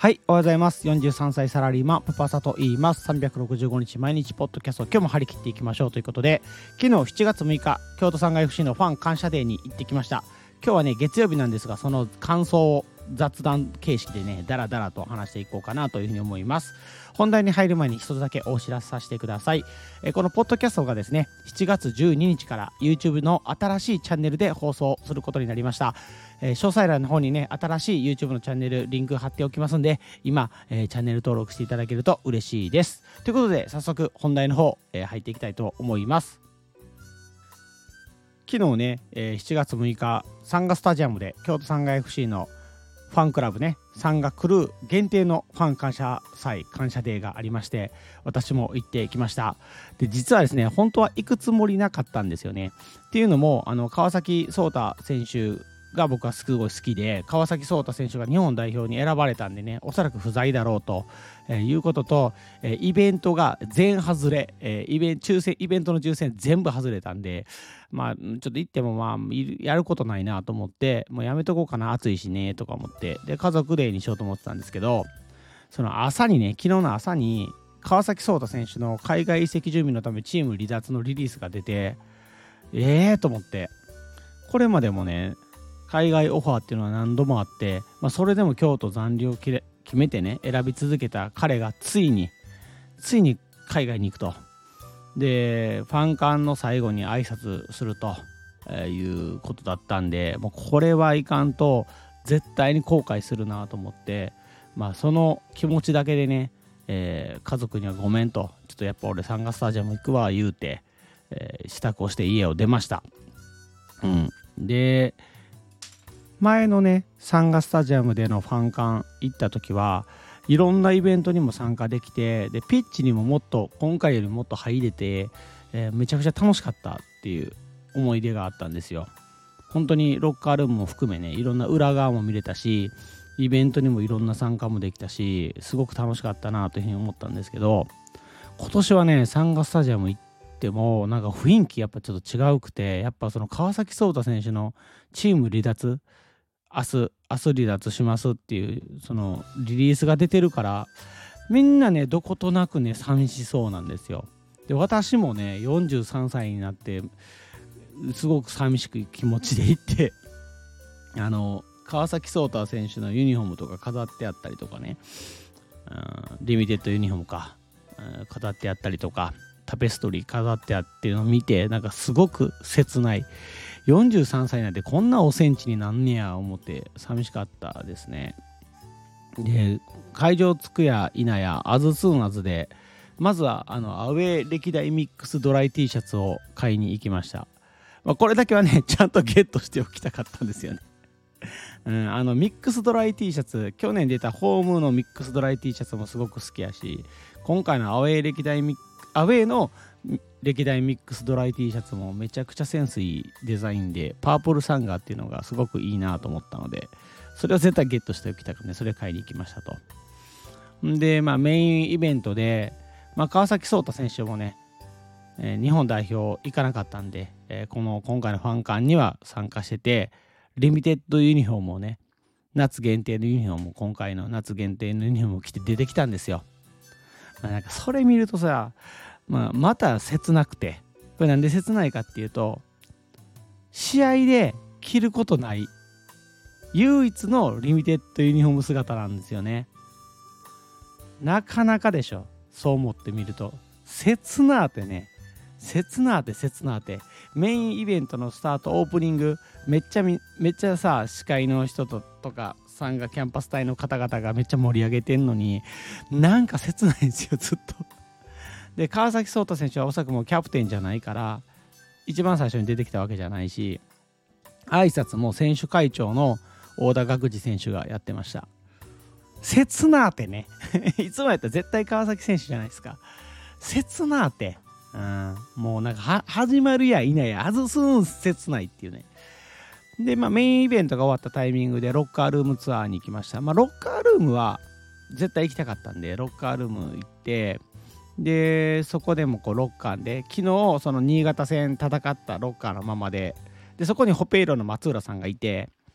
はい、おはようございます。43歳サラリーマンパパサと言います。365日毎日ポッドキャストを今日も張り切っていきましょうということで、昨日7月6日京都産が FC のファン感謝デーに行ってきました。今日はね月曜日なんですが、その感想を雑談形式でねダラダラと話していこうかなというふうに思います。本題に入る前に一つだけお知らせさせてください。このポッドキャストがですね7月12日から YouTube の新しいチャンネルで放送することになりました。詳細欄の方にね新しい YouTube のチャンネルリンク貼っておきますんで、今、チャンネル登録していただけると嬉しいです。ということで早速本題の方、入っていきたいと思います。昨日ね、7月6日サンガスタジアムで京都サンガ FC のファンクラブねサンガクルー限定のファン感謝祭感謝デーがありまして、私も行ってきました。で実はですね本当は行くつもりなかったんですよね。っていうのも川崎颯太選手が僕はすごい好きで、川崎颯太選手が日本代表に選ばれたんでね、おそらく不在だろうと、いうことと、イベントが全外れ、イベントの抽選全部外れたんで、まあちょっと行ってもやることないなと思って、もうやめとこうかな、暑いしねとか思って、で家族デーにしようと思ってたんですけど、その朝にね、昨日の朝に川崎颯太選手の海外移籍準備のためチーム離脱のリリースが出て、と思って、これまでもね海外オファーっていうのは何度もあって、それでも京都残留を決めてね選び続けた彼がついに海外に行くと。でファンカンの最後に挨拶するということだったんで、もうこれはいかんと絶対に後悔するなと思って、その気持ちだけでね、家族にはごめんと、ちょっとやっぱ俺サンガスタジアム行くわ言うて、支度をして家を出ました。で前のねサンガスタジアムでのファンカン行った時はいろんなイベントにも参加できて、でピッチにももっと今回よりもっと入れて、めちゃくちゃ楽しかったっていう思い出があったんですよ。本当にロッカールームも含めねいろんな裏側も見れたし、イベントにもいろんな参加もできたし、すごく楽しかったなというふうに思ったんですけど、今年はねサンガスタジアム行ってもなんか雰囲気やっぱちょっと違うくて、やっぱその川崎颯太選手のチーム離脱、明日離脱しますっていうそのリリースが出てるから、みんなねどことなくね寂しそうなんですよ。で私もね43歳になってすごく寂しく気持ちで行って川崎颯太選手のユニフォームとか飾ってあったりとかね、リミテッドユニフォームか、飾ってあったりとかタペストリー飾ってあっていうのを見て、なんかすごく切ない。43歳なんてこんなおセンチになんねや思って寂しかったですね。で会場着くや否やアズスーンアズでまずはアウェー歴代ミックスドライ T シャツを買いに行きました。これだけはねちゃんとゲットしておきたかったんですよね。ミックスドライ T シャツ、去年出たホームのミックスドライ T シャツもすごく好きやし、今回のアウェーの歴代ミックスドライ T シャツもめちゃくちゃセンスいいデザインで、パープルサンガーっていうのがすごくいいなと思ったので、それを絶対ゲットしておきたくて、それ買いに行きましたと。でメインイベントで、川崎颯太選手もね、日本代表行かなかったんで、今回のファンカンには参加してて、リミテッドユニフォームをね、夏限定のユニフォーム、今回の夏限定のユニフォームを着て出てきたんですよ。なんかそれ見るとさ、また切なくて、これなんで切ないかっていうと、試合で着ることない唯一のリミテッドユニフォーム姿なんですよね。なかなかでしょ、そう思ってみると。切なーってメインイベントのスタートオープニングめっちゃさ、司会の人とかサンガキャンパス隊の方々がめっちゃ盛り上げてんのに、なんか切ないんですよずっと。で川崎颯太選手はおそらくもうキャプテンじゃないから一番最初に出てきたわけじゃないし、挨拶も選手会長の大田学司選手がやってました。切なーってねいつもやったら絶対川崎選手じゃないですか。切なーって、もうなんか始まるやいないや外すん切ないっていうね。でメインイベントが終わったタイミングでロッカールームツアーに行きました。ロッカールームは絶対行きたかったんでロッカールーム行って、でそこでもロッカーで昨日その新潟戦戦ったロッカーのままで、そこにホペイロの松浦さんがいて、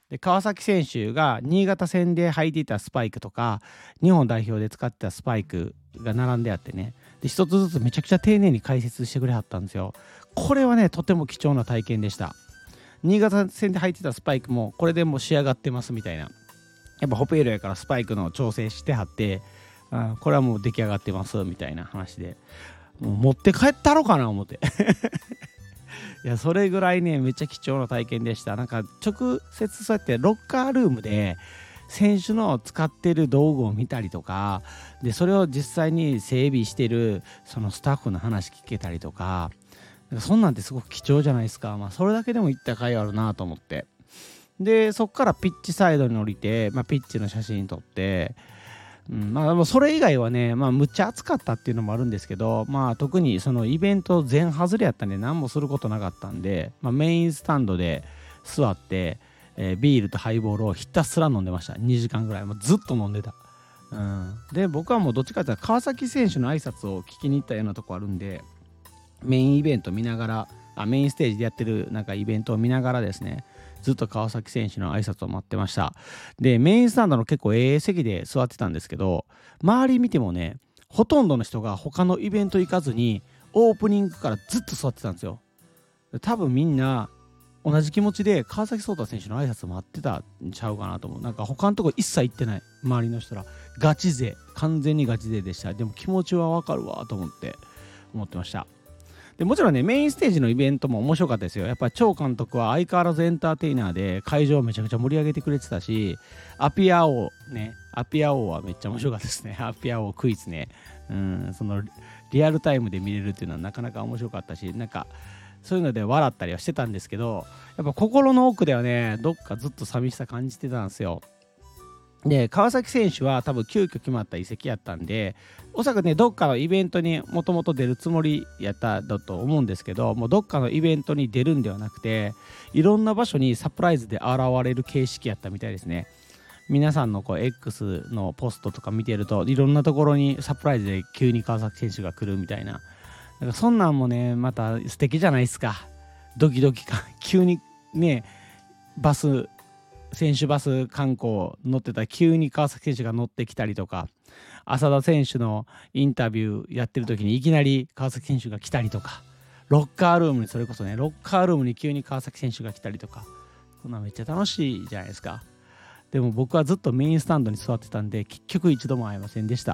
で川崎選手が新潟戦で履いていたスパイクとか日本代表で使ってたスパイクが並んであってね、で一つずつめちゃくちゃ丁寧に解説してくれはったんですよ。これはねとても貴重な体験でした。新潟戦で履いてたスパイクもこれでもう仕上がってますみたいな、やっぱホペールやからスパイクの調整してはって、これはもう出来上がってますみたいな話で、もう持って帰ったろかな思っていやそれぐらいねめっちゃ貴重な体験でした。なんか直接そうやってロッカールームで選手の使ってる道具を見たりとかで、それを実際に整備してるそのスタッフの話聞けたりとか、そんなんってすごく貴重じゃないですか。それだけでも行った甲斐あるなと思って、でそっからピッチサイドに降りて、ピッチの写真撮って、それ以外はね、むっちゃ暑かったっていうのもあるんですけど、特にそのイベント全外れやったんで何もすることなかったんで、メインスタンドで座って、ビールとハイボールをひたすら飲んでました。2時間ぐらいもうずっと飲んでた。で僕はもうどっちかというと川崎選手の挨拶を聞きに行ったようなとこあるんで、メインイベント見ながらメインステージでやってるなんかイベントを見ながらですね、ずっと川崎選手の挨拶を待ってました。でメインスタンドの結構席で座ってたんですけど、周り見てもねほとんどの人が他のイベント行かずにオープニングからずっと座ってたんですよ。多分みんな同じ気持ちで川崎颯太選手の挨拶待ってたんちゃうかなと思う。なんか他のとこ一切行ってない周りの人らガチ勢、完全にガチ勢でした。でも気持ちはわかるわと思ってました。でもちろんねメインステージのイベントも面白かったですよ。やっぱ張監督は相変わらずエンターテイナーで会場をめちゃくちゃ盛り上げてくれてたし、アピア王はめっちゃ面白かったですね。アピア王クイズね、そのリアルタイムで見れるっていうのはなかなか面白かったし、なんかそういうので笑ったりはしてたんですけど、やっぱ心の奥ではねどっかずっと寂しさ感じてたんですよ。で川崎選手は多分急遽決まった移籍やったんで、おそらくねどっかのイベントにもともと出るつもりやっただと思うんですけど、もうどっかのイベントに出るんではなくていろんな場所にサプライズで現れる形式やったみたいですね。皆さんのX のポストとか見てるといろんなところにサプライズで急に川崎選手が来るみたいな、だからそんなんもねまた素敵じゃないですか。ドキドキ感急にね選手バス観光乗ってたら急に川崎選手が乗ってきたりとか、浅田選手のインタビューやってる時にいきなり川崎選手が来たりとか、ロッカールームにそれこそねロッカールームに急に川崎選手が来たりとか、こんなめっちゃ楽しいじゃないですか。でも僕はずっとメインスタンドに座ってたんで結局一度も会えませんでした。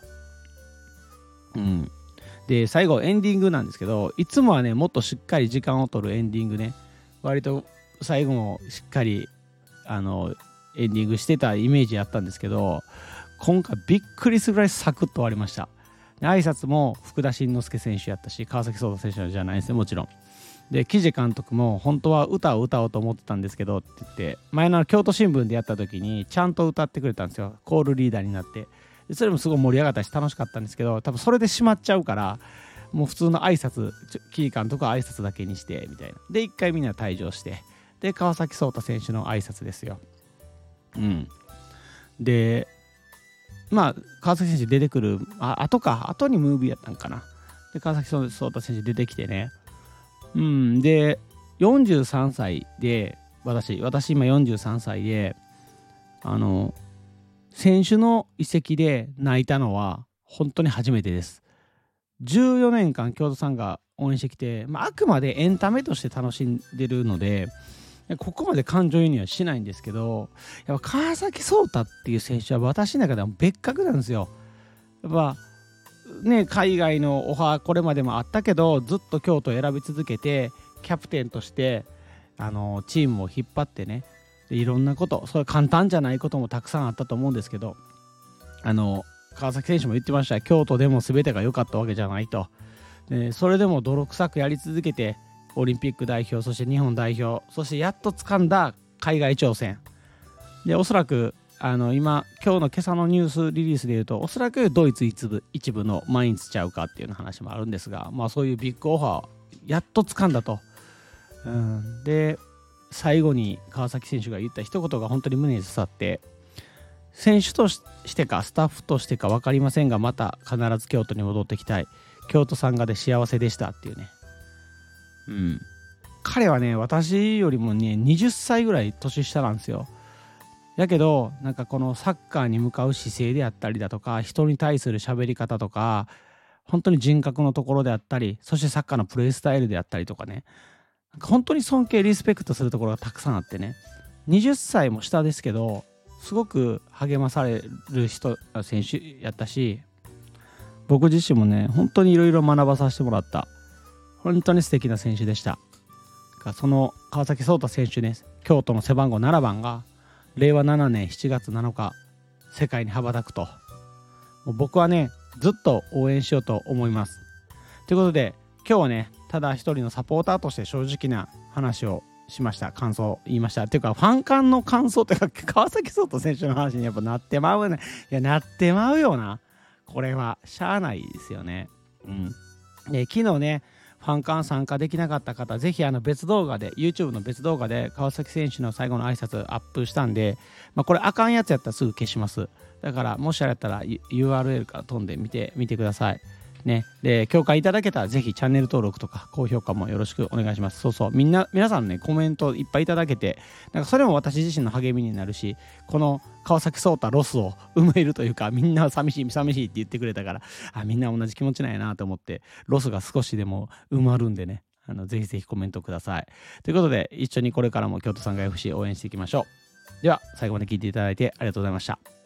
で最後エンディングなんですけど、いつもはねもっとしっかり時間を取るエンディングね、割と最後もしっかりエンディングしてたイメージやったんですけど、今回びっくりするぐらいサクッと終わりました。挨拶も福田慎之介選手やったし、川崎颯太選手じゃないですねもちろん。で木地監督も本当は歌を歌おうと思ってたんですけどって言って、前の京都新聞でやった時にちゃんと歌ってくれたんですよ、コールリーダーになって。でそれもすごい盛り上がったし楽しかったんですけど、多分それでしまっちゃうからもう普通の挨拶、木地監督は挨拶だけにしてみたいなで、一回みんな退場して、で川崎颯太選手の挨拶ですよ。で川崎選手出てくる後にムービーやったんかな。で川崎颯太選手出てきてね、で43歳で私今43歳で選手の移籍で泣いたのは本当に初めてです。14年間京都さんが応援してきて、あくまでエンタメとして楽しんでるのでここまで感情移入はしないんですけど、やっぱ川崎颯太っていう選手は私の中では別格なんですよ。やっぱね海外のオファーこれまでもあったけどずっと京都を選び続けてキャプテンとしてチームを引っ張ってね、でいろんなことそれ簡単じゃないこともたくさんあったと思うんですけど、川崎選手も言ってました。京都でも全てが良かったわけじゃないと。でそれでも泥臭くやり続けてオリンピック代表、そして日本代表、そしてやっと掴んだ海外挑戦で、おそらく今日の今朝のニュースリリースでいうとおそらくドイツ一部のマインツちゃうかっていう話もあるんですが、そういうビッグオファーをやっと掴んだと。で最後に川崎選手が言った一言が本当に胸に刺さって、選手としてかスタッフとしてか分かりませんがまた必ず京都に戻ってきたい、京都さんがで幸せでしたっていうね。彼はね私よりもね20歳ぐらい年下なんですよ。 やけどなんかこのサッカーに向かう姿勢であったりだとか、人に対する喋り方とか、本当に人格のところであったり、そしてサッカーのプレースタイルであったりとかね、なんか本当に尊敬リスペクトするところがたくさんあってね、20歳も下ですけどすごく励まされる選手やったし、僕自身もね本当にいろいろ学ばさせてもらった本当に素敵な選手でした。その川崎颯太選手ね、京都の背番号7番が令和7年7月7日世界に羽ばたくと、もう僕はねずっと応援しようと思います。ということで今日はね、ただ一人のサポーターとして正直な話をしました。感想を言いました。っていうかファン間の感想というか、川崎颯太選手の話にやっぱなってまうね。いやなってまうよな、これはしゃあないですよね。で昨日ねファン間参加できなかった方、ぜひ別動画で YouTube の別動画で川崎選手の最後の挨拶アップしたんで、これあかんやつやったらすぐ消します。だからもしあれやったら URL から飛んで見てくださいね。で共感いただけたらぜひチャンネル登録とか高評価もよろしくお願いします。そう皆さんねコメントいっぱいいただけて、なんかそれも私自身の励みになるし、この川崎颯太ロスを埋めるというか、みんな寂しいって言ってくれたから、みんな同じ気持ちなんやなと思って、ロスが少しでも埋まるんでね、ぜひぜひコメントください。ということで一緒にこれからも京都産業 FC 応援していきましょう。では最後まで聞いていただいてありがとうございました。